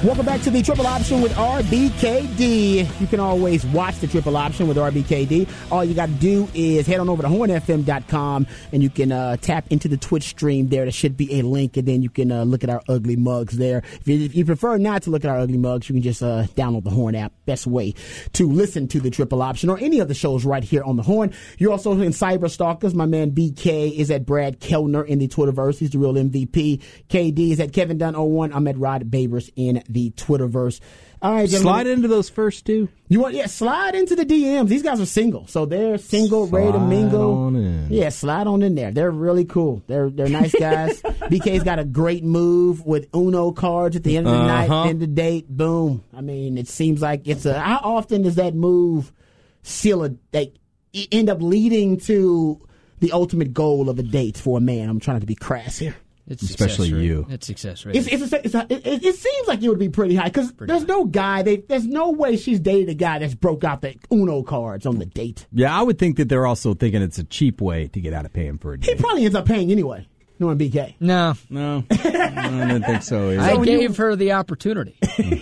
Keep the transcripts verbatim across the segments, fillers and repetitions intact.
Welcome back to the Triple Option with R B K D. You can always watch the Triple Option with R B K D. All you got to do is head on over to horn f m dot com and you can uh, tap into the Twitch stream there. There should be a link, and then you can uh, look at our ugly mugs there. If you, if you prefer not to look at our ugly mugs, you can just uh, download the Horn app. Best way to listen to the Triple Option or any of the shows right here on the Horn. You're also in Cyber Stalkers. My man B K is at Brad Kellner in the Twitterverse. He's the real M V P. K D is at Kevin Dunn oh one. I'm at Rod Babers in the Twitterverse. All right, slide into those first two. You want yeah, slide into the D Ms. These guys are single, so they're single, slide ready to mingle. On in. Yeah, slide on in there. They're really cool. They're they're nice guys. B K's got a great move with Uno cards at the end of the uh-huh. night, end of date. Boom. I mean, it seems like it's a. How often does that move seal a date? End up leading to the ultimate goal of a date for a man? I'm trying to be crass here. It's especially you. It's success rate. It's, it's, a, it's a, it, it seems like it would be pretty high because there's high. no guy. They, there's no way she's dated a guy that's broke out the Uno cards on the date. Yeah, I would think that they're also thinking it's a cheap way to get out of paying for a date. He probably ends up paying anyway. Knowing B K. No, no, I don't think so. Either. I So gave you, her the opportunity.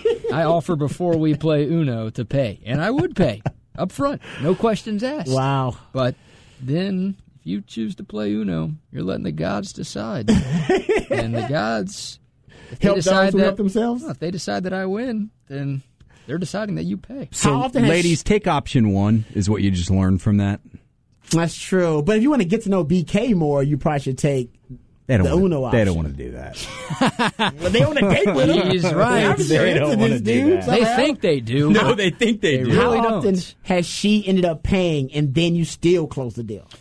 I offer before we play Uno to pay, and I would pay up front, no questions asked. Wow. But then, if you choose to play Uno, you're letting the gods decide. And the gods, if they help decide those who that, help themselves? well, if they decide that I win, then they're deciding that you pay. So, How often has ladies, she- take option one is what you just learned from that. That's true. But if you want to get to know B K more, you probably should take They don't the wanna, Uno They option. don't want to do that. Well, they on a date with him. He's right. I'm sure They into don't wanna this do dude that. They somehow. think they do. No, but they think they, They do. really How often don't. has she ended up paying and then you still close the deal?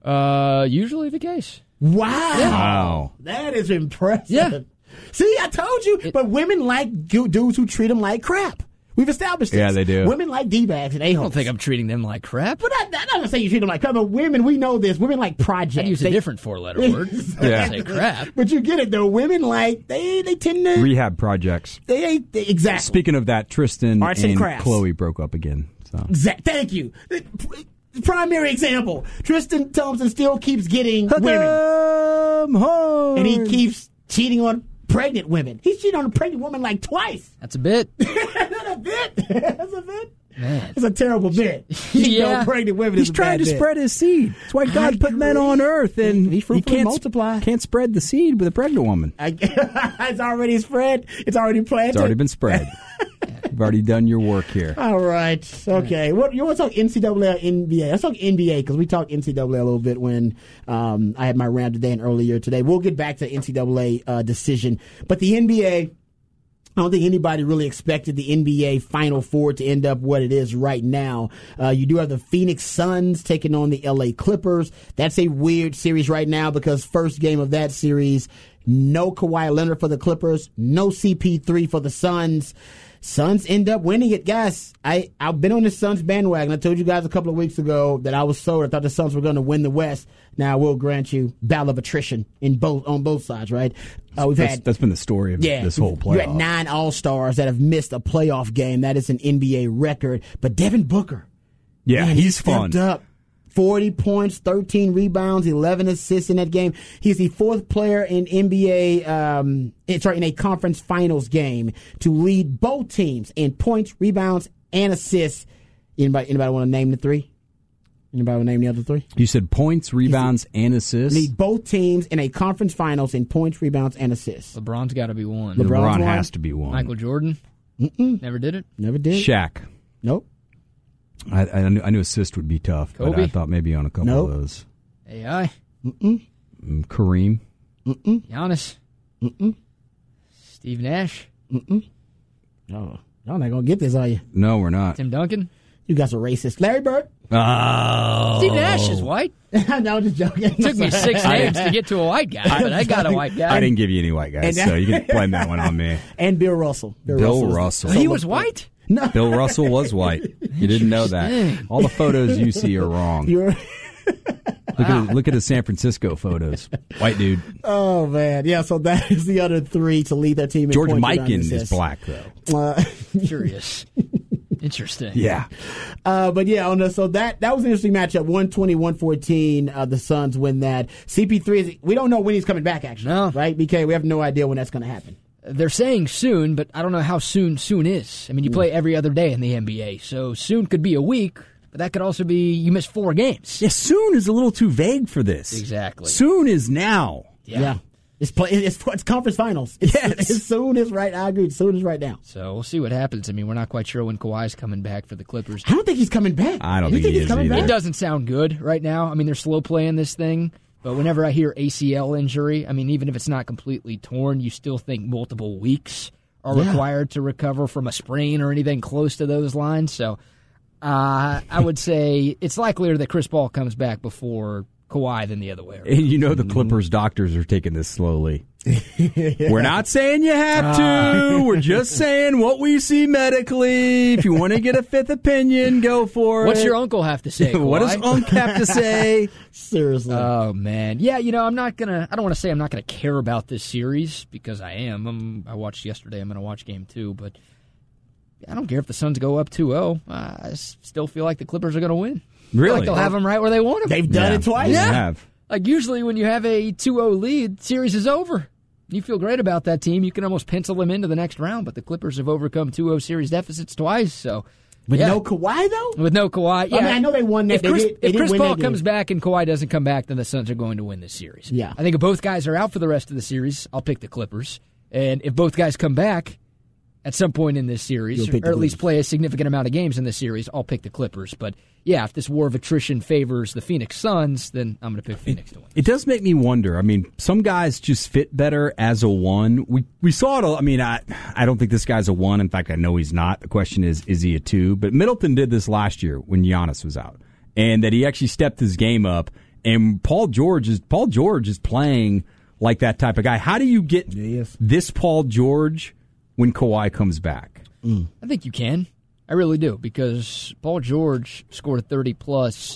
Uh, usually the case. Wow. Wow. That is impressive. Yeah. See, I told you. But women like du- dudes who treat them like crap. We've established this. Yeah, they do. Women like D-bags and I a-holes. don't think I'm treating them like crap. But I, I'm not going to say you treat them like crap, but women, we know this. Women like projects. I'd use a They- different four-letter word. Yeah. Say crap. But you get it, though. Women like, they they tend to... Rehab projects. They ain't... They, exactly. Speaking of that, Tristan Arts and and crafts. Chloe broke up again. So. Exact. Thank you. Primary example. Tristan Thompson still keeps getting women. Come home. And he keeps cheating on pregnant women. He's cheated on a pregnant woman like twice. That's a bit. That's a bit. That's a bit. Man. It's a terrible bit. Cheating Yeah. on pregnant women He's is a trying bad to bit. spread his seed. That's why God I put men agree. on earth, and Be he fruitful and can't multiply. can't spread the seed with a pregnant woman. I, it's already spread. It's already planted. It's already been spread. You've already done your work here. All right. Okay. What you want to talk N C double A or N B A? Let's talk N B A because we talked N C double A a little bit when um, I had my round today and earlier today. We'll get back to N C double A uh, decision, but the N B A. I don't think anybody really expected the N B A Final Four to end up what it is right now. Uh, you do have the Phoenix Suns taking on the L A Clippers. That's a weird series right now because first game of that series, no Kawhi Leonard for the Clippers, no C P three for the Suns. Suns end up winning it. Guys, I, I've been on the Suns bandwagon. I told you guys a couple of weeks ago that I was sold. I thought the Suns were going to win the West. Now, I will grant you battle of attrition in both on both sides, right? Uh, we've That's, had that's been the story of yeah, this whole playoff. You had nine All-Stars that have missed a playoff game. That is an N B A record. But Devin Booker, yeah, man, he's he fun. stepped up. forty points, thirteen rebounds, eleven assists in that game. He's the fourth player in N B A, um, sorry, in a conference finals game to lead both teams in points, rebounds, and assists. Anybody, anybody want to name the three? Anybody want to name the other three? You said points, rebounds, and assists. Lead both teams in a conference finals in points, rebounds, and assists. LeBron's got to be one. LeBron's LeBron one. has to be one. Michael Jordan Mm-mm. never did it. Never did. Shaq. Nope. I, I, knew, I knew assist would be tough, but Kobe? I thought maybe on a couple Nope. of those. A I. Mm-mm. Mm, Kareem. Mm-mm. Giannis. Mm-mm. Steve Nash. Mm-mm. Oh, y'all not going to get this, are you? No, we're not. Tim Duncan. You guys are racist. Larry Bird? Oh. Steve Nash is white. No, I'm just joking. Took me six names to get to a white guy, but I got a white guy. I didn't give you any white guys, And- so you can blame that one on me. And Bill Russell. Bill was- Russell. He was white? No. Bill Russell was white. You didn't know that. All the photos you see are wrong. You're, Look at look at the San Francisco photos. White dude. oh, man. Yeah, so that is the other three to lead their team in George points, rebounds, Mikan and is assists. black though. Uh, Curious. Interesting. Yeah. Uh, but yeah, on the, so that that was an interesting matchup. one twenty, one fourteen. Uh, the Suns win that. C P three is we don't know when he's coming back. Actually, No. right? B K, we have no idea when that's going to happen. they're saying soon, but I don't know how soon soon is. I mean, you play every other day in the N B A, so soon could be a week, but that could also be you miss four games. Yeah, soon is a little too vague for this. Exactly. Soon is now. Yeah. yeah. It's, play, it's it's conference finals. It's, Yes. As soon as right, I agree. As soon as right now. So we'll see what happens. I mean, we're not quite sure when Kawhi's coming back for the Clippers. I don't think he's coming back. I don't you think he he's is coming either. back. It doesn't sound good right now. I mean, they're slow playing this thing, but whenever I hear A C L injury, I mean, even if it's not completely torn, you still think multiple weeks are Yeah. required to recover from a sprain or anything close to those lines. So uh, I would say it's likelier that Chris Paul comes back before Kawhi than the other way around. And you know the Clippers doctors are taking this slowly. We're not saying you have to. We're just saying what we see medically. If you want to get a fifth opinion, go for What's it. your uncle have to say? What does Kawhi? Unc have to say? Seriously. Oh man, yeah. You know, I'm not gonna. I don't want to say I'm not gonna care about this series because I am. I'm, I watched yesterday. I'm gonna watch game two, but I don't care if the Suns go up two oh. Uh, I s- still feel like the Clippers are gonna win. I feel Really? like they'll have them right where they want them. They've done Yeah, it twice. they Yeah. have. Like usually when you have a two oh lead, series is over. You feel great about that team. You can almost pencil them into the next round. But the Clippers have overcome two oh series deficits twice. So With yeah. no Kawhi, though? with no Kawhi, yeah. I mean, I know they won that. If They Chris, did- they if did Chris win Paul that comes game. back and Kawhi doesn't come back, then the Suns are going to win this series. Yeah. I think if both guys are out for the rest of the series, I'll pick the Clippers. And if both guys come back at some point in this series, You'll or pick the at least Clippers. play a significant amount of games in this series, I'll pick the Clippers. But yeah, if this war of attrition favors the Phoenix Suns, then I'm going to pick Phoenix to win. It does make me wonder. I mean, some guys just fit better as a one. We we saw it. I mean, I I don't think this guy's a one. In fact, I know he's not. The question is, is he a two? But Middleton did this last year when Giannis was out, and that he actually stepped his game up. And Paul George is Paul George is playing like that type of guy. How do you get Yeah, he is. this Paul George when Kawhi comes back? I think you can. I really do, because Paul George scored thirty plus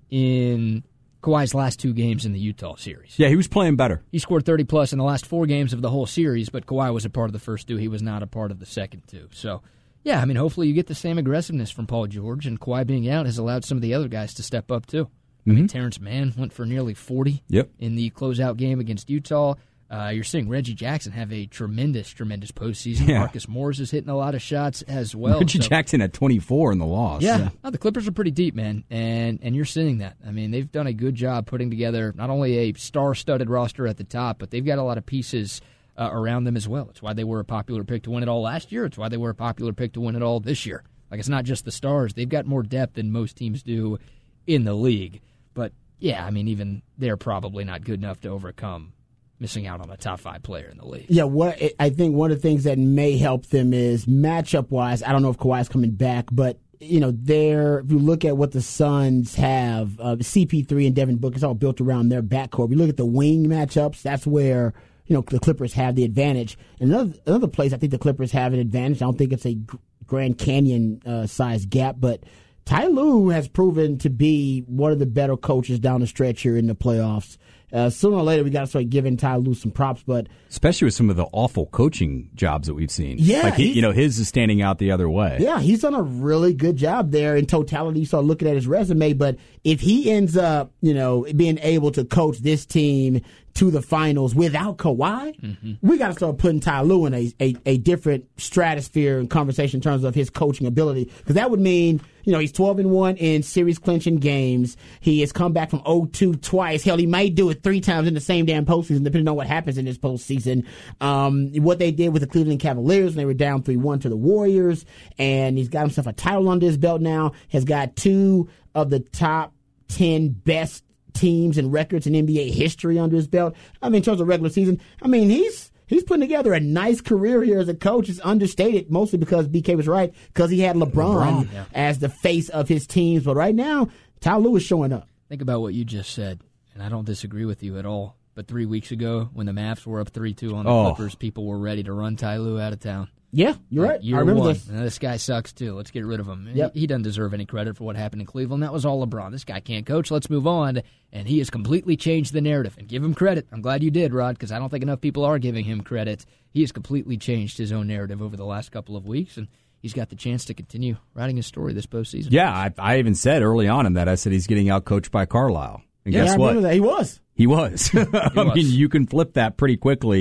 in Kawhi's last two games in the Utah series. Yeah, he was playing better. He scored thirty plus in the last four games of the whole series, but Kawhi was a part of the first two. He was not a part of the second two. So, yeah, I mean, hopefully you get the same aggressiveness from Paul George, and Kawhi being out has allowed some of the other guys to step up, too. I mean, Terrence Mann went for nearly forty Yep. in the closeout game against Utah. Uh, you're seeing Reggie Jackson have a tremendous, tremendous postseason. Yeah. Marcus Morris is hitting a lot of shots as well. Reggie So- Jackson at twenty-four in the loss. yeah, No, the Clippers are pretty deep, man, and and you're seeing that. I mean, they've done a good job putting together not only a star-studded roster at the top, but they've got a lot of pieces uh, around them as well. It's why they were a popular pick to win it all last year. It's why they were a popular pick to win it all this year. Like, it's not just the stars; they've got more depth than most teams do in the league. But yeah, I mean, even they're probably not good enough to overcome missing out on a top five player in the league. Yeah, what I think one of the things that may help them is matchup wise. I don't know if Kawhi's coming back, but you know, they're if you look at what the Suns have, uh, C P three and Devin Booker, it's all built around their backcourt. We look at the wing matchups. That's where you know the Clippers have the advantage. Another another place I think the Clippers have an advantage. I don't think it's a Grand Canyon uh, size gap, but Ty Lue has proven to be one of the better coaches down the stretch here in the playoffs. Uh, sooner or later, we got to start giving Ty Lue some props, but Especially with some of the awful coaching jobs that we've seen. Yeah, like he, he- you know, his is standing out the other way. yeah, he's done a really good job there in totality. You start looking at his resume, but if he ends up, you know, being able to coach this team to the finals without Kawhi, Mm-hmm. we got to start putting Ty Lue in a, a, a different stratosphere and conversation in terms of his coaching ability, because that would mean, you know, he's twelve and one in series clinching games. He has come back from oh two twice. Hell, he might do it three times in the same damn postseason, depending on what happens in this postseason. Um, what they did with the Cleveland Cavaliers when they were down three one to the Warriors, and he's got himself a title under his belt now, has got two of the top ten best teams and records in N B A history under his belt. I mean, in terms of regular season, I mean, he's he's putting together a nice career here as a coach. It's understated, mostly because B K was right, because he had LeBron, LeBron, yeah. as the face of his teams. But right now, Ty Lue is showing up. Think about what you just said, and I don't disagree with you at all. But three weeks ago, when the Mavs were up three two on the Oh. Clippers, people were ready to run Ty Lue out of town. Yeah, you're right. Year I remember one. this. And this guy sucks, too. Let's get rid of him. Yep. He, he doesn't deserve any credit for what happened in Cleveland. That was all LeBron. This guy can't coach. Let's move on. And he has completely changed the narrative. And give him credit. I'm glad you did, Rod, because I don't think enough people are giving him credit. He has completely changed his own narrative over the last couple of weeks, and he's got the chance to continue writing his story this postseason. Yeah, I, I even said early on in that, I said he's getting out coached by Carlisle. And Yeah, guess I what? remember that. He was. He was. I was. mean, you can flip that pretty quickly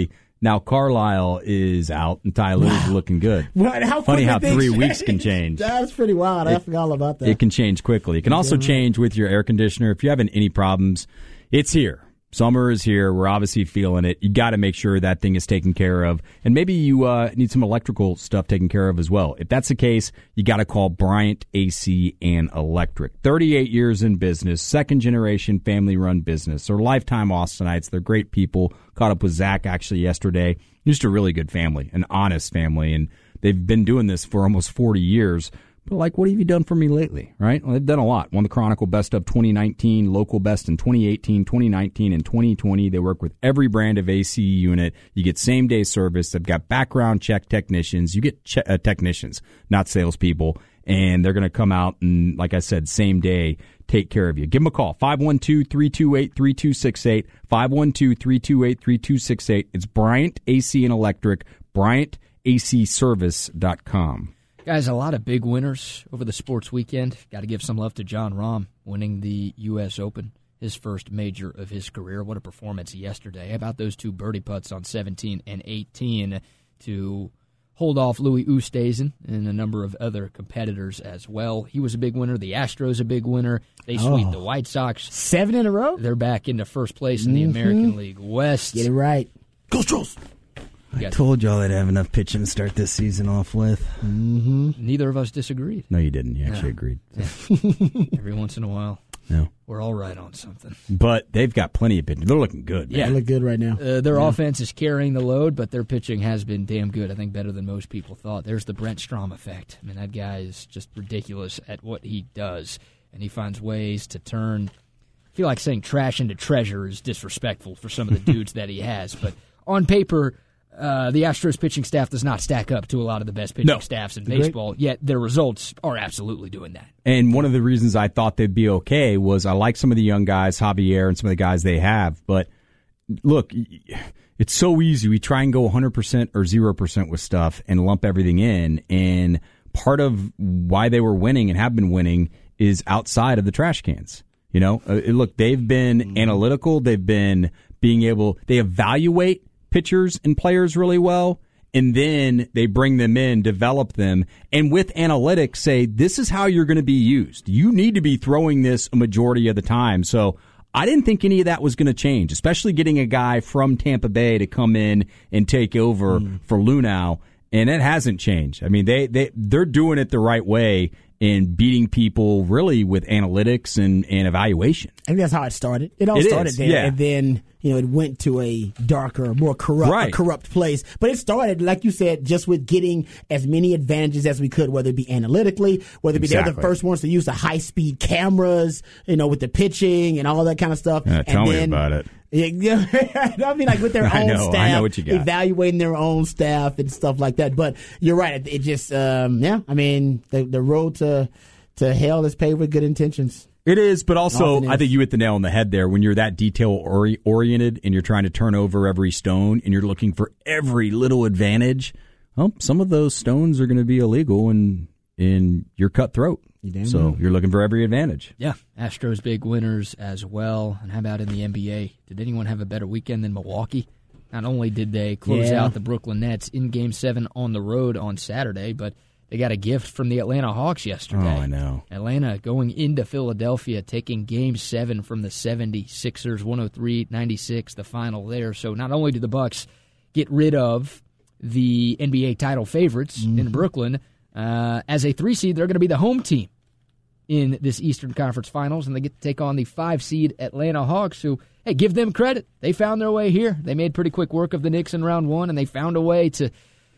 Now Carlisle is out and Ty Lue's Wow. looking good. What, how Funny how quickly three things weeks change. can change. That's pretty wild. I It- forgot all about that. It can change quickly. It can also change with your air conditioner. If you're having any problems, it's here. Summer is here. We're obviously feeling it. You got to make sure that thing is taken care of. And maybe you uh, need some electrical stuff taken care of as well. If that's the case, you got to call Bryant A C and Electric. thirty-eight years in business, second generation family run business. They're lifetime Austinites. They're great people. Caught up with Zach actually yesterday. Just a really good family, an honest family. And they've been doing this for almost forty years. But, like, what have you done for me lately, right? Well, they've done a lot. Won the Chronicle Best of twenty nineteen, Local Best in twenty eighteen, twenty nineteen, and twenty twenty. They work with every brand of A C unit. You get same-day service. They've got background check technicians. You get che- uh, technicians, not salespeople. And they're going to come out and, like I said, same day, take care of you. Give them a call, five one two, three two eight, three two six eight, five one two, three two eight, three two six eight. It's Bryant A C and Electric, Bryant A C Service dot com. Guys, a lot of big winners over the sports weekend. Got to give some love to Jon Rahm winning the U S Open, his first major of his career. What a performance yesterday. How about those two birdie putts on seventeen and eighteen to hold off Louis Oosthuizen and a number of other competitors as well. He was a big winner. The Astros a big winner. They sweep Oh. the White Sox. Seven in a row? They're back into first place in the Mhm. American League West. Get it right. Go Stros! I told y'all they'd have enough pitching to start this season off with. Mm-hmm. Neither of us disagreed. No, you didn't. You actually Yeah. agreed. Every once in a while, No. we're all right on something. But they've got plenty of pitching. They're looking good, man. Yeah. They look good right now. Uh, their offense is carrying the load, but their pitching has been damn good. I think better than most people thought. There's the Brent Strom effect. I mean, that guy is just ridiculous at what he does, and he finds ways to turn. I feel like saying trash into treasure is disrespectful for some of the dudes that he has, but on paper, uh, the Astros pitching staff does not stack up to a lot of the best pitching No. staffs in Great. baseball, yet their results are absolutely doing that. And one of the reasons I thought they'd be okay was I like some of the young guys, Javier, and some of the guys they have. But look, it's so easy. We try and go one hundred percent or zero percent with stuff and lump everything in. And part of why they were winning and have been winning is outside of the trash cans. You know, uh, look, they've been mm-hmm. analytical. They've been being able, they evaluate pitchers and players really well, and then they bring them in, develop them, and with analytics say, this is how you're going to be used. You need to be throwing this a majority of the time. So I didn't think any of that was going to change, especially getting a guy from Tampa Bay to come in and take over mm. for Lunau, and it hasn't changed. I mean, they, they, they're doing it the right way in beating people really with analytics and, and evaluation. I think that's how it started. It all It started is, there, yeah. and then you know it went to a darker, more corrupt, Right. corrupt place. But it started, like you said, just with getting as many advantages as we could, whether it be analytically, whether it be Exactly. they're the first ones to use the high speed cameras, you know, with the pitching and all that kind of stuff. Yeah, and tell me then, about it. Yeah, I mean, like with their I own know, I staff, know what you got. evaluating their own staff and stuff like that. But you're right; it, it just, um, yeah. I mean, the the road to to hell is paved with good intentions. It is, but also Often is. I think you hit the nail on the head there. When you're that detail ori- oriented and you're trying to turn over every stone and you're looking for every little advantage, well, some of those stones are going to be illegal and in your cutthroat. You damn So right. you're looking for every advantage. Yeah, Astros big winners as well. And how about in the N B A? Did anyone have a better weekend than Milwaukee? Not only did they close Yeah. out the Brooklyn Nets in Game seven on the road on Saturday, but they got a gift from the Atlanta Hawks yesterday. Oh, I know. Atlanta going into Philadelphia, taking Game seven from the seventy-sixers, one oh three ninety-six, the final there. So not only did the Bucks get rid of the N B A title favorites mm-hmm. in Brooklyn, uh, as a three seed, they're going to be the home team in this Eastern Conference Finals, and they get to take on the five seed Atlanta Hawks, who, hey, give them credit. They found their way here. They made pretty quick work of the Knicks in round one, and they found a way to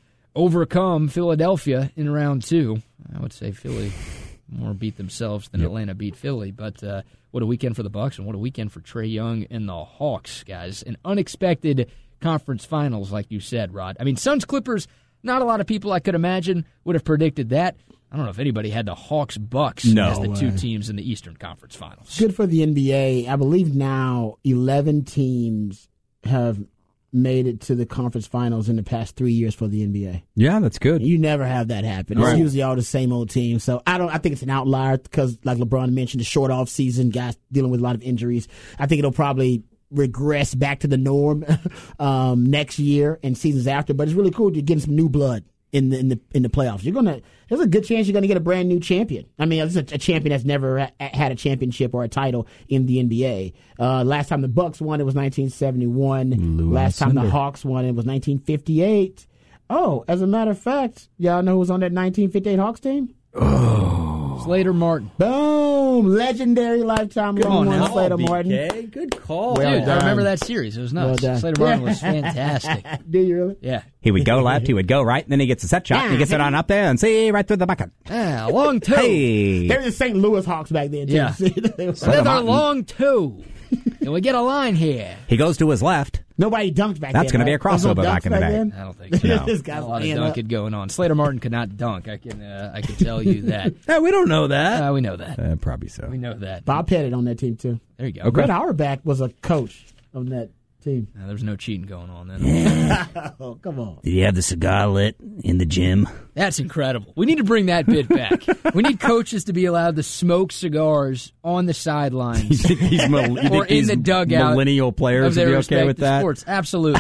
overcome Philadelphia in round two. I would say Philly more beat themselves than yep. Atlanta beat Philly, but uh, what a weekend for the Bucks, and what a weekend for Trae Young and the Hawks, guys. An unexpected conference finals, like you said, Rod. I mean, Suns-Clippers, not a lot of people I could imagine would have predicted that. I don't know if anybody had the Hawks-Bucks No as the way. two teams in the Eastern Conference Finals. Good for the N B A. I believe now eleven teams have made it to the conference finals in the past three years for the N B A. Yeah, that's good. You never have that happen. It's Right. usually all the same old teams. So I don't. I think it's an outlier because, like LeBron mentioned, the short off season, guys dealing with a lot of injuries. I think it'll probably regress back to the norm um, next year and seasons after. But it's really cool to get some new blood in the in the in the playoffs. You're gonna there's a good chance you're gonna get a brand new champion. I mean, it's a, a champion that's never ha- had a championship or a title in the N B A. Uh, last time the Bucks won, it was nineteen seventy-one. Lou last time Alcindor. the Hawks won, it was nineteen fifty-eight. Oh, as a matter of fact, y'all know who was on that nineteen fifty-eight Hawks team? Slater Martin. Boom! Legendary lifetime Come long on one, now. Slater B K, Martin. good call. Well Dude, I done. remember that series. It was nuts. Well done. Slater Martin was fantastic. Do you really? Yeah. He would go left, he would go right, and then he gets a set shot, and he gets it on up there and see right through the bucket. Yeah, long two. Hey! They were the Saint Louis Hawks back then, too. Yeah. They were- Slither Martin. long two. Can we get a line here? He goes to his left. Nobody dunked back That's then. gonna be a right? There was no crossover back dunks in the day. then? I don't think so. No. This A guy's lot of laying up. dunking going on. Slater Martin could not dunk. I can uh, I can tell you that. Yeah, we don't know that. Uh, we know that. Uh, probably so. We know that. Bob Pettit on that team, too. There you go. Okay. Brett Auerbach was a coach on that team. Uh, there's no cheating going on then. Oh, come on. Did he have the cigar lit in the gym? That's incredible. We need to bring that bit back. We need coaches to be allowed to smoke cigars on the You sidelines think these, mil- you think or in these the dugout millennial of players would their be okay with respective that? sports. Absolutely.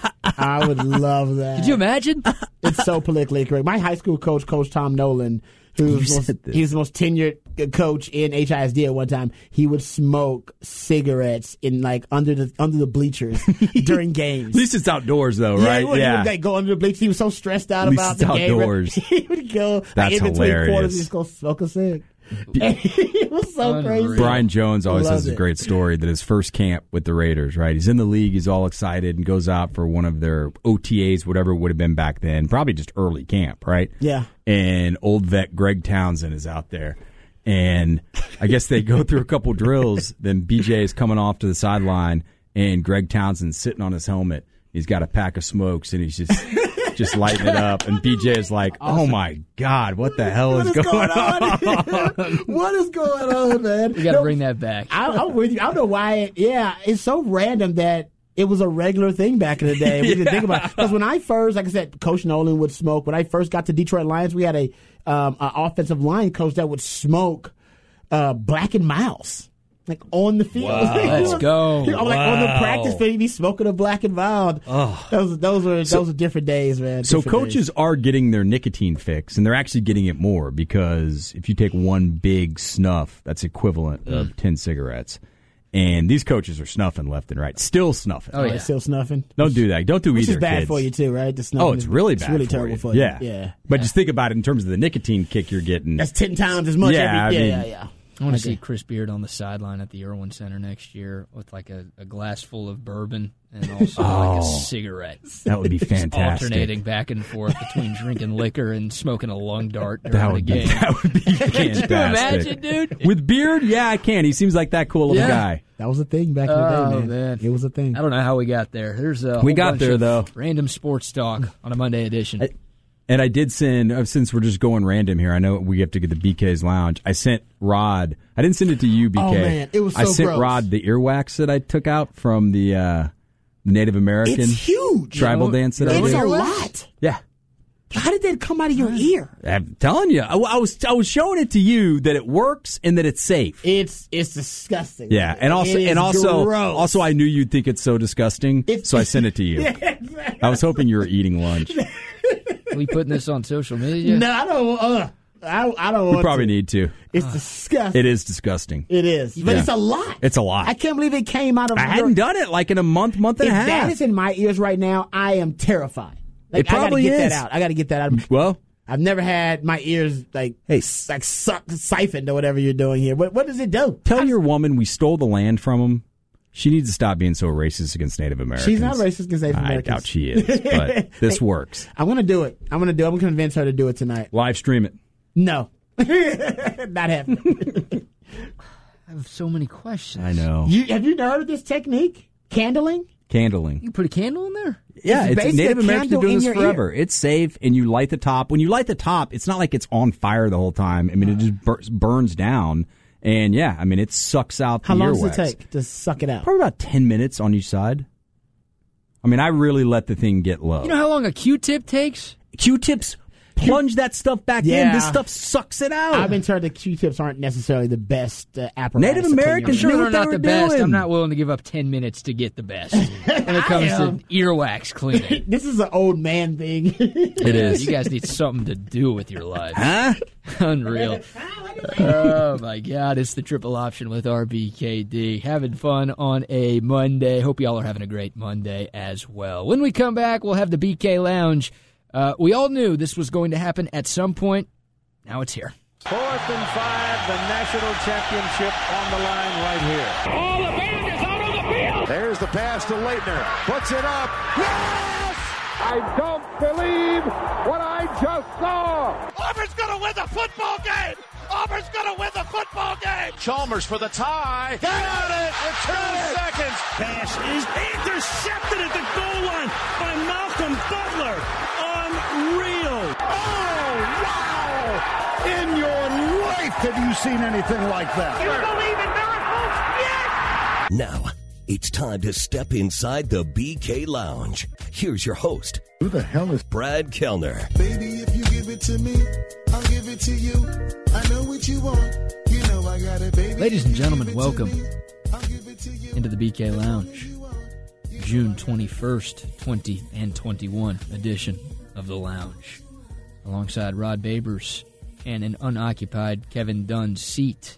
I would love that. Could you imagine? It's so politically correct. My high school coach, Coach Tom Nolan, who You was most, said this. he was the most tenured coach in H I S D at one time. He would smoke cigarettes in like under the under the bleachers during games. At least it's outdoors, though, Yeah, right? he would, he would like, go under the bleachers. He was so stressed out At least about it's the game. outdoors. He would go like, That's in between hilarious. quarters. He'd just go smoke a cig. It was so Unreal. crazy. Brian Jones always Love has a it. great story that his first camp with the Raiders, right? He's in the league, he's all excited, and goes out for one of their O T As, whatever it would have been back then, probably just early camp, right? Yeah. And old vet Greg Townsend is out there. And I guess they go through a couple drills, then B J is coming off to the sideline, and Greg Townsend's sitting on his helmet. He's got a pack of smokes, and he's just just lighting it up. And B J is like, oh, my God, what the hell What is is going, going on? What is going on, man? We got to No, bring that back. I, I'm with you. I don't know why. It, yeah, it's so random that it was a regular thing back in the day. We didn't think about it. Because when I first, like I said, Coach Nolan would smoke. When I first got to Detroit Lions, we had a um, an offensive line coach that would smoke uh, Black and Miles. Like on the field. Wow. Let's go. I'm like on the Wow. practice field, he'd be smoking a Black and Mild. Oh. Those, those were So- those were different days, man. So Different coaches days. are getting their nicotine fix, and they're actually getting it more because if you take one big snuff, that's equivalent Mm. of ten cigarettes. And these coaches are snuffing left and right, still snuffing. Oh, Oh, yeah. yeah. Still snuffing. Don't do that. Don't do Which either. is bad kids. for you too, right? The snuffing Oh, it's is- really it's bad. really for terrible you. for you. Yeah, yeah. But just think about it in terms of the nicotine kick you're getting. That's ten times as much. Yeah, every, I yeah, mean- yeah, yeah. I want to Okay. see Chris Beard on the sideline at the Irwin Center next year with like a, a glass full of bourbon and also like Oh. a cigarette. That would be fantastic. Alternating back and forth between drinking liquor and smoking a lung dart during That the would be game. that would be fantastic. Can you imagine, dude? With Beard, yeah, I can. He seems like that cool of Yeah. a guy. That was a thing back in the Oh, day, man. man. It was a thing. I don't know how we got there. There's a We whole got bunch there, of though. Random sports talk on a Monday edition. I- And I did send, uh, since we're just going random here, I know we have to get the B K's Lounge. I sent Rod, I didn't send it to you, B K. Oh, man, it was I so sent gross. Rod the earwax that I took out from the uh, Native American It's huge. tribal You know, dance that I It's did. a lot. Yeah. How did that come out of your ear? I'm telling you, I, I was I was showing it to you that it works and that it's safe. It's it's disgusting. Yeah, and also It is and also gross. also I knew you'd think it's so disgusting, It's- so I sent it to you. Yeah, exactly. I was hoping you were eating lunch. Are we putting this on social media? No, I don't. Uh, I I don't We want probably to. need to. It's disgusting. It is disgusting. It is, but Yeah. it's a lot. It's a lot. I can't believe it came out of. I your, hadn't done it like in a month, month and If a half. that is in my ears right now, I am terrified. Like, It probably I gotta get is. that out. I got to get that out. Well, I've never had my ears like Hey. s- like sucked, siphoned or whatever you're doing here. What what does it do? tell your woman we stole the land from them. She needs to stop being so racist against Native Americans. She's not racist against Native I Americans. doubt she is, but this works. I'm gonna do it. I'm gonna do it. I'm gonna convince her to do it tonight. Live stream it. No, not happening. I have so many questions. I know. You have you heard of this technique? Candling? Candling. You put a candle in there? Yeah, It's it's, basically Native a Americans are candle doing in this your forever. It's safe, and you light the top. When you light the top, it's not like it's on fire the whole time. I mean, it just bur- burns down, and yeah, I mean, it sucks out How the long earwax. does it take to suck it out? Probably about ten minutes on each side. I mean, I really let the thing get low. You know how long a Q-tip takes? Q-tips plunge that stuff back Yeah. in. This stuff sucks it out. I've been told that Q-tips aren't necessarily the best uh, apparatus. Native to clean Americans your- Sure, knew they're what they not were the best. doing. I'm not willing to give up ten minutes to get the best when it comes to earwax cleaning. This is an old man thing. It is. You guys need something to do with your lives. Huh? Unreal. Oh, my God. It's the triple option with R B K D. Having fun on a Monday. Hope y'all are having a great Monday as well. When we come back, we'll have the B K Lounge. Uh, we all knew this was going to happen at some point. Now it's here. Fourth and five, the national championship on the line right here. Oh, the band is out on the field. There's the pass to Leitner. Puts it up. Yes! I don't believe what I just saw. Auburn's going to win the football game. Auburn's going to win the football game. Chalmers for the tie. Got it in two seconds. Pass is intercepted at the goal line by Malcolm Butler. Unreal. Oh, wow! In your life have you seen anything like that? You believe in miracles? Yes! Now, it's time to step inside the B K Lounge. Here's your host, Who the hell is Brad Kellner. Baby, if you give it to me, I'll give it to you. I know what you want. You know I got it, baby. Ladies and If you gentlemen, give it to welcome me, I'll give it to you. into the B K I know Lounge. what you want. You June twenty-first, twenty and twenty-one edition of The Lounge. Alongside Rod Babers and an unoccupied Kevin Dunn's seat.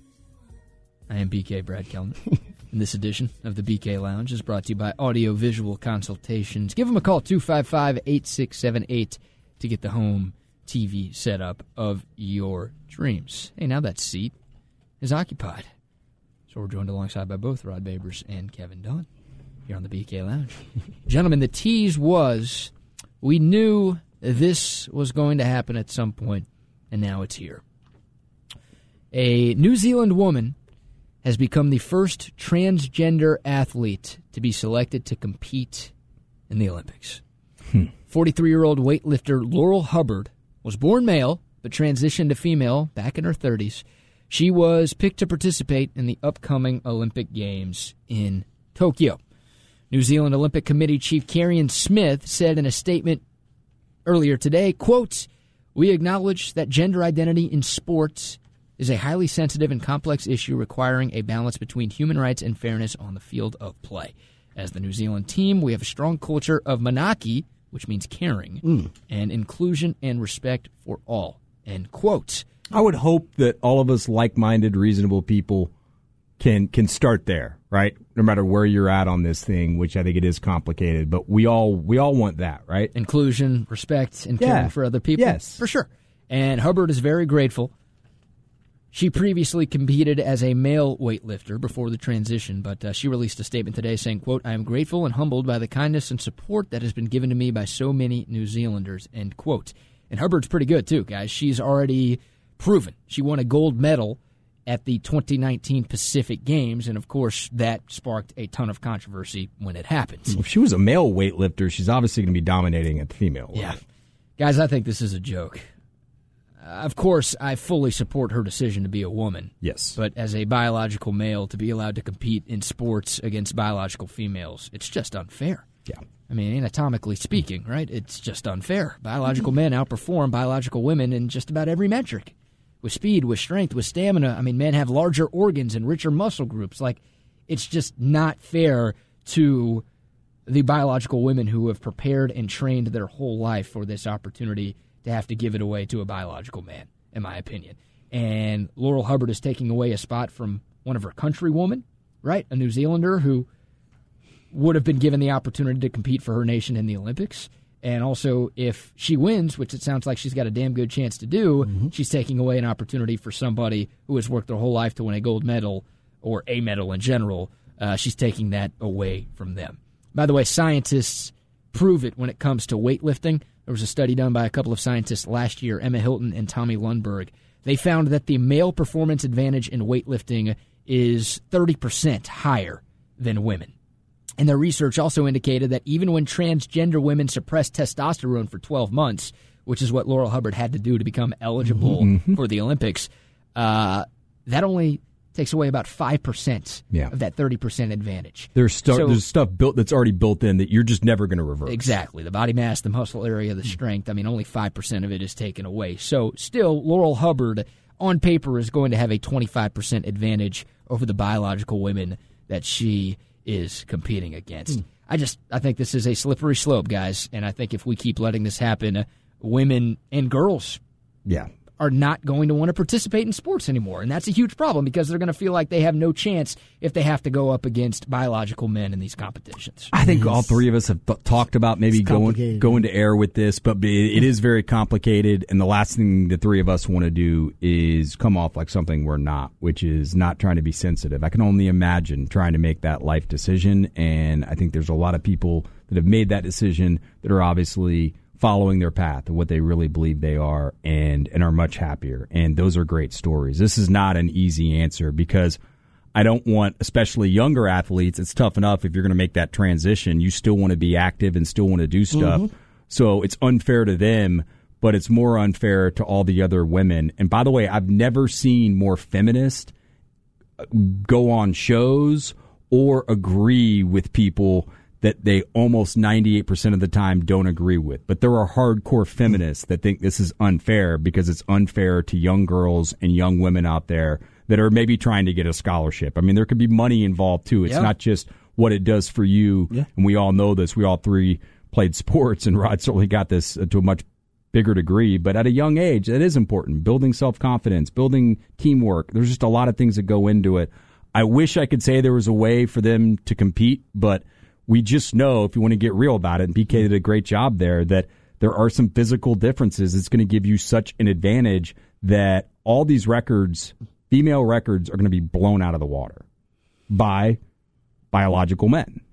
I am B K Brad Kellner. And this edition of the B K Lounge is brought to you by Audio Visual Consultations. Give them a call, two five five, eight six seven eight, to get the home T V setup of your dreams. Hey, now that seat is occupied. So we're joined alongside by both Rod Babers and Kevin Dunn here on the B K Lounge. Gentlemen, the tease was we knew this was going to happen at some point, and now it's here. A New Zealand woman has become the first transgender athlete to be selected to compete in the Olympics. forty-three-year-old weightlifter Laurel Hubbard was born male but transitioned to female back in her thirties. She was picked to participate in the upcoming Olympic Games in Tokyo. New Zealand Olympic Committee Chief Carrion Smith said in a statement earlier today, quote, "We acknowledge that gender identity in sports is a highly sensitive and complex issue requiring a balance between human rights and fairness on the field of play. As the New Zealand team, we have a strong culture of manaki, which means caring, mm. and inclusion and respect for all." End quote. I would hope that all of us like-minded, reasonable people can can start there, right? No matter where you're at on this thing, which I think it is complicated, but we all we all want that, right? Inclusion, respect, and caring Yeah. for other people. Yes. For sure. And Hubbard is very grateful. She previously competed as a male weightlifter before the transition, but uh, she released a statement today saying, quote, "I am grateful and humbled by the kindness and support that has been given to me by so many New Zealanders," end quote. And Hubbard's pretty good, too, guys. She's already proven. She won a gold medal at the twenty nineteen Pacific Games, and, of course, that sparked a ton of controversy when it happened. If she was a male weightlifter, she's obviously going to be dominating at the female level. Yeah. Guys, I think this is a joke. Uh, of course, I fully support her decision to be a woman. Yes. But as a biological male, to be allowed to compete in sports against biological females, it's just unfair. Yeah. I mean, anatomically speaking, right? It's just unfair. Biological men outperform biological women in just about every metric. With speed, with strength, with stamina. I mean, men have larger organs and richer muscle groups. Like, it's just not fair to the biological women who have prepared and trained their whole life for this opportunity to have to give it away to a biological man, in my opinion. And Laurel Hubbard is taking away a spot from one of her countrywomen, right? A New Zealander who would have been given the opportunity to compete for her nation in the Olympics. And also, if she wins, which it sounds like she's got a damn good chance to do, mm-hmm. she's taking away an opportunity for somebody who has worked their whole life to win a gold medal or a medal in general. Uh, she's taking that away from them. By the way, scientists prove it when it comes to weightlifting. There was a study done by a couple of scientists last year, Emma Hilton and Tommy Lundberg. They found that the male performance advantage in weightlifting is thirty percent higher than women. And their research also indicated that even when transgender women suppress testosterone for twelve months, which is what Laurel Hubbard had to do to become eligible mm-hmm. for the Olympics, uh, that only takes away about five percent yeah. of that thirty percent advantage. There's, stu- so, there's stuff built that's already built in that you're just never going to reverse. Exactly. The body mass, the muscle area, the strength. I mean, only five percent of it is taken away. So still, Laurel Hubbard, on paper, is going to have a twenty-five percent advantage over the biological women that she is competing against. Mm. I just I think this is a slippery slope, guys, and I think if we keep letting this happen, uh, women and girls yeah. are not going to want to participate in sports anymore. And that's a huge problem because they're going to feel like they have no chance if they have to go up against biological men in these competitions. I think all three of us have th- talked about maybe going going to air with this, but it, it is very complicated. And the last thing the three of us want to do is come off like something we're not, which is not trying to be sensitive. I can only imagine trying to make that life decision. And I think there's a lot of people that have made that decision that are obviously following their path and what they really believe they are and, and are much happier. And those are great stories. This is not an easy answer because I don't want, especially younger athletes, it's tough enough if you're going to make that transition. You still want to be active and still want to do stuff. Mm-hmm. So it's unfair to them, but it's more unfair to all the other women. And by the way, I've never seen more feminists go on shows or agree with people that they almost ninety-eight percent of the time don't agree with. But there are hardcore feminists that think this is unfair because it's unfair to young girls and young women out there that are maybe trying to get a scholarship. I mean, there could be money involved, too. It's yeah. not just what it does for you. Yeah. And we all know this. We all three played sports, and Rod certainly got this to a much bigger degree. But at a young age, that is important. Building self-confidence, building teamwork. There's just a lot of things that go into it. I wish I could say there was a way for them to compete, but we just know, if you want to get real about it, and B K did a great job there, that there are some physical differences. It's going to give you such an advantage that all these records, female records, are going to be blown out of the water by biological men.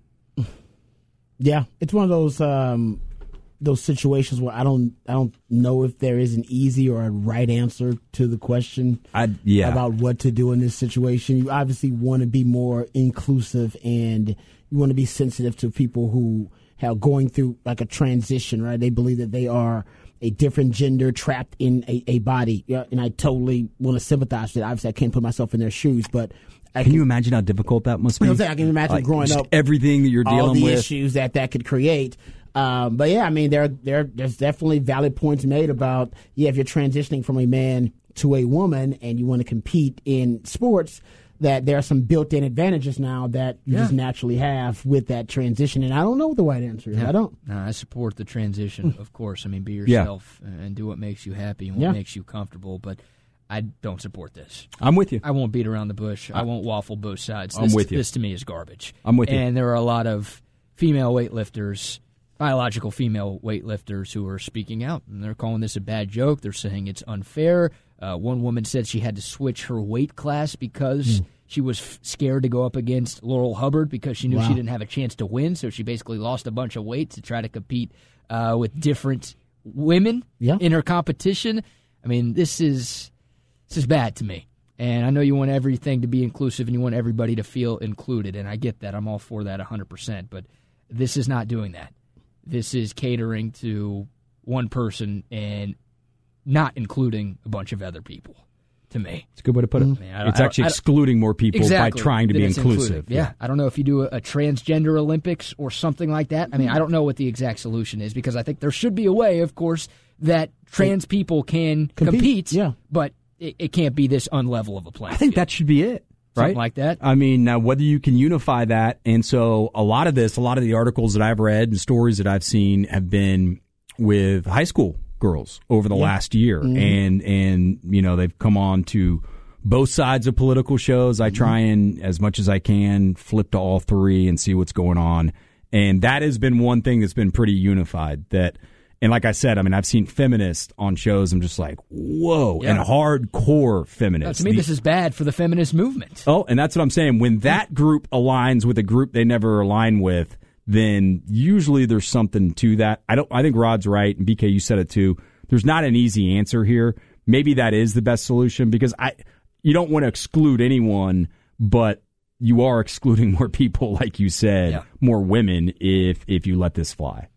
Yeah, it's one of those um, those situations where I don't I don't know if there is an easy or a right answer to the question I, yeah. about what to do in this situation. You obviously want to be more inclusive, and you want to be sensitive to people who have going through like a transition, right? They believe that they are a different gender trapped in a, a body. Yeah, and I totally want to sympathize with it. Obviously, I can't put myself in their shoes, but I can, can you imagine how difficult that must be? I can imagine like, growing up, everything that you're dealing all the with, issues that that could create. Um, but yeah, I mean, there, there, there's definitely valid points made about yeah, if you're transitioning from a man to a woman and you want to compete in sports, that there are some built-in advantages now that you yeah. just naturally have with that transition. And I don't know what the right answer is. Yeah. I don't. No, I support the transition, of course. I mean, be yourself yeah. and do what makes you happy and what yeah. makes you comfortable. But I don't support this. I'm with you. I won't beat around the bush. I, I won't waffle both sides. I'm this, with you. This, to me, is garbage. I'm with you. And there are a lot of female weightlifters, biological female weightlifters, who are speaking out. And they're calling this a bad joke. They're saying it's unfair. Uh, one woman said she had to switch her weight class because mm. she was f- scared to go up against Laurel Hubbard because she knew wow. she didn't have a chance to win. So she basically lost a bunch of weight to try to compete uh, with different women yeah. in her competition. I mean, this is this is bad to me. And I know you want everything to be inclusive and you want everybody to feel included. And I get that. I'm all for that one hundred percent. But this is not doing that. This is catering to one person and not including a bunch of other people, to me. It's a good way to put it. Mm-hmm. I mean, I, it's I, actually I, excluding more people exactly, by trying to be inclusive. Yeah. yeah. I don't know if you do a, a transgender Olympics or something like that. I mean, I don't know what the exact solution is because I think there should be a way, of course, that trans people can compete, compete yeah. but it, it can't be this unlevel of a playing I think field. that should be it. Right? Something like that. I mean, now whether you can unify that, and so a lot of this, a lot of the articles that I've read and stories that I've seen have been with high school girls over the yeah. last year, mm-hmm. and and you know they've come on to both sides of political shows. I try and, as much as I can, flip to all three and see what's going on, and that has been one thing that's been pretty unified. That, and like I said, I mean, I've seen feminists on shows. I'm just like, whoa, yeah. and hardcore feminists. No, to me, the, this is bad for the feminist movement. Oh, and that's what I'm saying. When that group aligns with a group they never align with, then usually there's something to that. I don't. I think Rod's right, and B K, you said it too. There's not an easy answer here. Maybe that is the best solution because I, you don't want to exclude anyone, but you are excluding more people, like you said, yeah. more women if if you let this fly.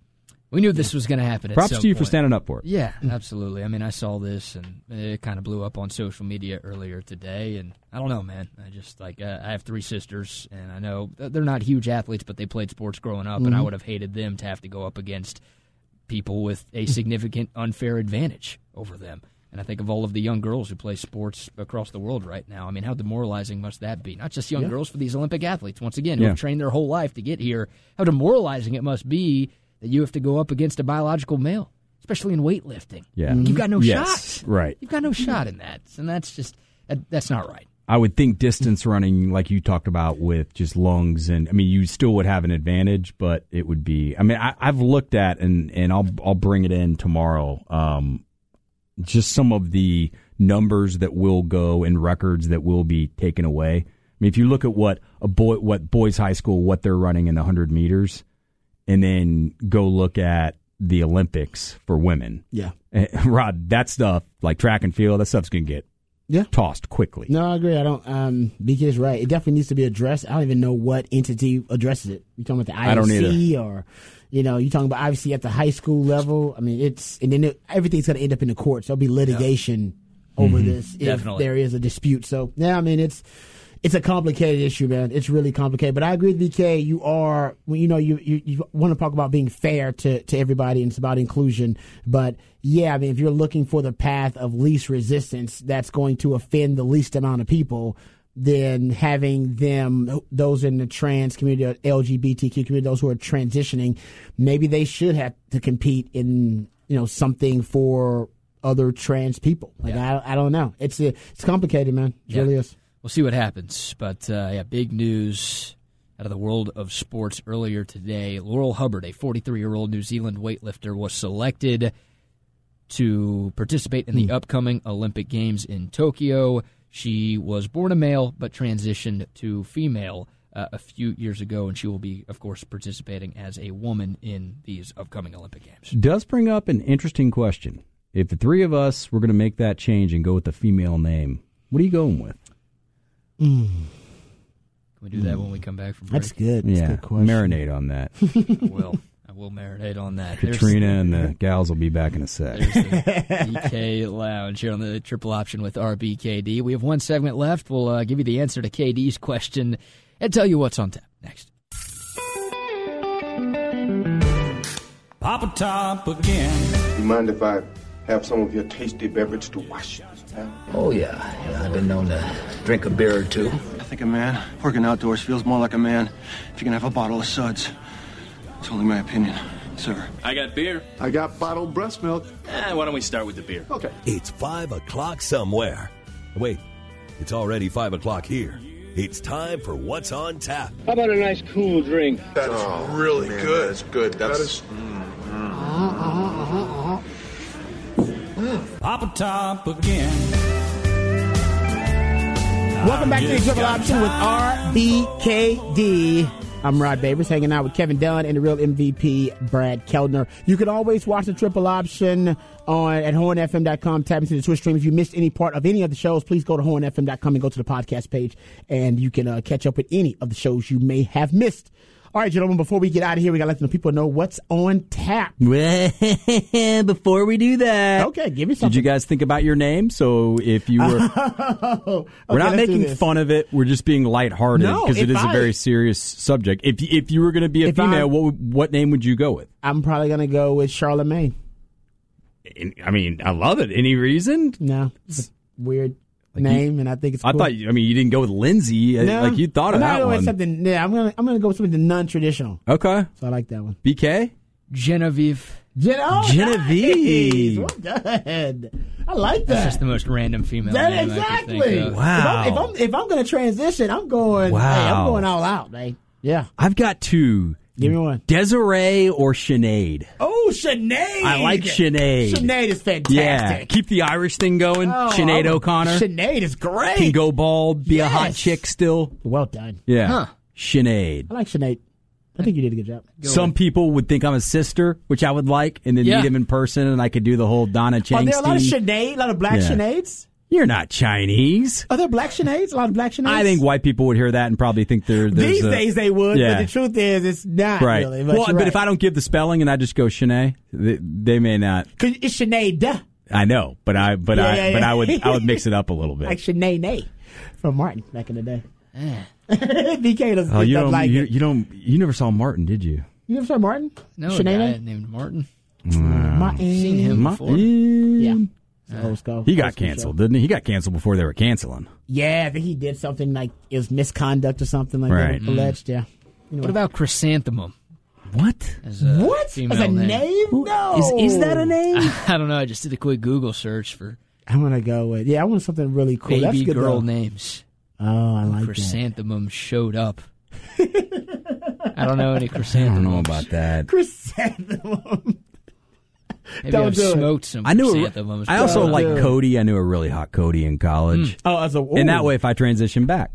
We knew this was going to happen at Props some to you point. for standing up for it. Yeah, absolutely. I mean, I saw this, and it kind of blew up on social media earlier today, and I don't know, man. I just, like, uh, I have three sisters, and I know they're not huge athletes, but they played sports growing up, mm-hmm. and I would have hated them to have to go up against people with a significant unfair advantage over them. And I think of all of the young girls who play sports across the world right now. I mean, how demoralizing must that be? Not just young yeah. girls, for these Olympic athletes, once again, who yeah. have trained their whole life to get here. How demoralizing it must be that you have to go up against a biological male, especially in weightlifting. Yeah. You've got no yes. shot. Right. You've got no shot in that. And that's just, that's not right. I would think distance running, like you talked about with just lungs, and I mean, you still would have an advantage, but it would be, I mean, I, I've looked at, and, and I'll, I'll bring it in tomorrow, um, just some of the numbers that will go and records that will be taken away. I mean, if you look at what a boy, what boys high school, what they're running in the one hundred meters, and then go look at the Olympics for women. Yeah. And, Rod, that stuff, like track and field, that stuff's going to get yeah. tossed quickly. No, I agree. I don't, um, B K is right. It definitely needs to be addressed. I don't even know what entity addresses it. You're talking about the I O C I don't either. or, you know, you're talking about obviously at the high school level. I mean, it's, and then it, everything's going to end up in the courts. There'll be litigation yeah. over mm-hmm. this if Definitely. there is a dispute. So, yeah, I mean, it's, It's a complicated issue, man. It's really complicated. But I agree with B K. You are, you know, you, you, you want to talk about being fair to, to everybody, and it's about inclusion. But, yeah, I mean, if you're looking for the path of least resistance that's going to offend the least amount of people, then having them, those in the trans community, or L G B T Q community, those who are transitioning, maybe they should have to compete in, you know, something for other trans people. Like, yeah. I, I don't know. It's, a, it's complicated, man. It yeah. really is. We'll see what happens, but uh, yeah, big news out of the world of sports earlier today. Laurel Hubbard, a forty-three-year-old New Zealand weightlifter, was selected to participate in the mm. upcoming Olympic Games in Tokyo. She was born a male but transitioned to female uh, a few years ago, and she will be, of course, participating as a woman in these upcoming Olympic Games. Does bring up an interesting question. If the three of us were going to make that change and go with the female name, what are you going with? Mm. Can we do that mm. when we come back from break? That's good. That's yeah, a good question. Marinate on that. I will. I will marinate on that. Katrina there's, and the gals will be back in a sec. There's the B K Lounge here on the Triple Option with R B K D. We have one segment left. We'll uh, give you the answer to K D's question and tell you what's on tap next. Papa Top again. You mind if I have some of your tasty beverage to wash this down? Oh, yeah. yeah. I've been known to drink a beer or two. I think a man working outdoors feels more like a man if you can have a bottle of suds. It's only my opinion, sir. I got beer. I got bottled breast milk. Eh, why don't we start with the beer? Okay. It's five o'clock somewhere. Wait, it's already five o'clock here. It's time for What's on Tap. How about a nice cool drink? That is oh, really man, good. That's good. That's... That is... Mm-hmm. Uh-huh, uh-huh, uh-huh. Papa Top again. Welcome back to the Triple Option with R B K D. I'm Rod Babers, hanging out with Kevin Dunn and the real M V P, Brad Keldner. You can always watch the Triple Option on at horn f m dot com. Tap into the Twitch stream. If you missed any part of any of the shows, please go to horn f m dot com and go to the podcast page, and you can uh, catch up with any of the shows you may have missed. All right, gentlemen, before we get out of here, we got to let the people know what's on tap. Before we do that. Okay, give me something. Did you guys think about your name? So if you were... okay, we're not making fun of it. We're just being lighthearted because no, it is I, a very serious subject. If if you were going to be a female, what would, what name would you go with? I'm probably going to go with Charlemagne. I mean, I love it. Any reason? No. It's weird. Like name, you, and I think it's cool. I thought, I mean, you didn't go with Lindsay. No, like you thought of I'm that one. Something, yeah, I'm gonna I'm gonna go with something non-traditional. Okay, so I like that one. B K, Genevieve. Gen- oh, Genevieve. Nice. Well done. I like that. That's just the most random female that, name exactly. I could think of. Wow. If I'm, if I'm if I'm gonna transition, I'm going. Wow. Hey, I'm going all out, man. Yeah. I've got two. Give me one. Desiree or Sinead? Oh, Sinead. I like Sinead. Sinead is fantastic. Yeah. Keep the Irish thing going. Oh, Sinead oh, O'Connor. Sinead is great. Can go bald, be yes. a hot chick still. Well done. Yeah. Huh. Sinead. I like Sinead. I think you did a good job. Go Some ahead. people would think I'm a sister, which I would like, and then yeah. meet him in person, and I could do the whole Donna Chang. Are there a lot of Sinead, a lot of black yeah. Sineads? You're not Chinese. Are there black Sineads? A lot of black Sineads? I think white people would hear that and probably think they're. These a, days they would, yeah. but the truth is it's not right. really. But well, but right. if I don't give the spelling and I just go Sinead, they, they may not. Because it's Sinead. I know, but I but yeah, I yeah, but yeah. I would I would mix it up a little bit. Like Sinead from Martin back in the day. B K doesn't oh, you don't like you, it. you don't you never saw Martin, did you? You never saw Martin? No, Sinead? a guy named Martin. Wow. Martin. Seen him before. Yeah. Uh, Old school. He got Old school canceled, show. didn't he? He got canceled before they were canceling. Yeah, I think he did something like it was misconduct or something like Right. that. Alleged, yeah. What about chrysanthemum? What? As a What? female As a name? name? No. Is is that a name? I don't know. I just did a quick Google search for I'm going to go with, yeah, I want something really cool. That's baby good girl though. names. Oh, I like that. Chrysanthemum showed up. I don't know any I chrysanthemums. don't know about that. Chrysanthemum. Maybe Don't I've do it. smoked some I knew. A, chrysanthemums. I also Don't like do it. Cody. I knew a really hot Cody in college. Oh, as a ooh. And that way, if I transition back,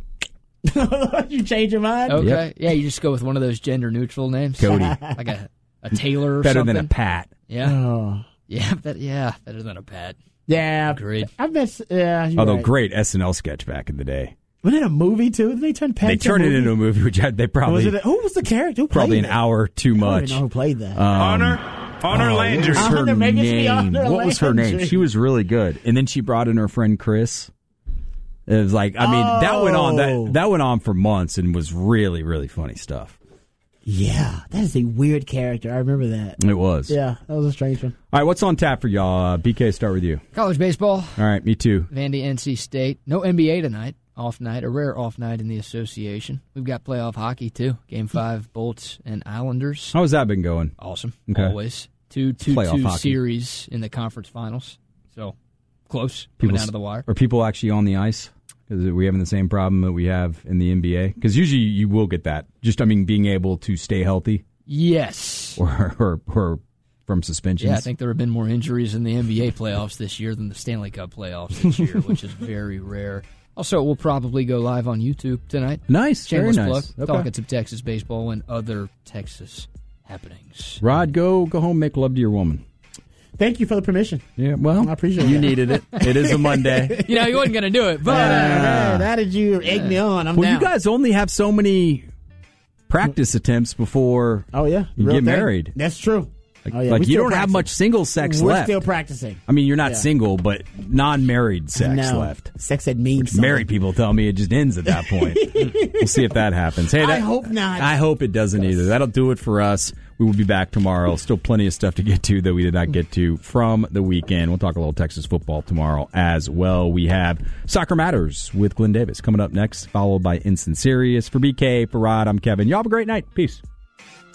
you change your mind? Okay. Yep. Yeah, you just go with one of those gender neutral names. Cody. Like a, a Taylor or better something. than a Pat. Yeah. Oh. Yeah, but yeah, better than a Pat. Yeah. Agreed. I bet, yeah. you're Although right. great S N L sketch back in the day. Wasn't it a movie, too? Did they turn Pat They into turned a it movie? into a movie, which I, they probably Was it a, who was the character? Who probably played an it? hour too I don't much. even know who played that. Um, Honor, Honor oh, Landry. What was her Honor, maybe it's the name? Honor What was her name? Landry. She was really good. And then she brought in her friend Chris. It was like, I mean, that went on Oh. that that went on for months and was really, really funny stuff. Yeah, that is a weird character. I remember that. It was. Yeah, that was a strange one. All right, what's on tap for y'all? Uh, B K, start with you. College baseball. All right, me too. Vandy, N C State. No N B A tonight. Off night. A rare off night in the association. We've got playoff hockey, too. Game five, Bolts and Islanders. How has that been going? Awesome. Okay. Always. Two two Playoff two hockey. series in the conference finals. So, close. Coming People down to the wire. Are people actually on the ice? Because we having the same problem that we have in the N B A? Because usually you will get that. Just, I mean, being able to stay healthy. Yes. Or, or, or from suspensions. Yeah, I think there have been more injuries in the N B A playoffs this year than the Stanley Cup playoffs this year, which is very rare. Also, we'll probably go live on YouTube tonight. Nice, Shameless very nice. plug. Okay. Talking some Texas baseball and other Texas happenings. Rod, go go home, make love to your woman. Thank you for the permission. Yeah, well, I appreciate you that. needed it. It is a Monday. You know, he wasn't going to do it, but... Uh, man, how did you egg me on? I'm well, down. you guys only have so many practice attempts before oh, yeah. you Real get thing. married. That's true. Like, oh, yeah. like We're you still don't have practicing. much single sex We're left. still practicing. I mean, you're not Yeah. single, but non-married sex No. left. Sex that means Which something. married people tell me it just ends at that point. We'll see if that happens. Hey, that, I hope not. I hope it doesn't either. That'll do it for us. We will be back tomorrow. Still plenty of stuff to get to that we did not get to from the weekend. We'll talk a little Texas football tomorrow as well. We have Soccer Matters with Glenn Davis coming up next, followed by Instant Serious. For B K, for Rod, I'm Kevin. Y'all have a great night. Peace.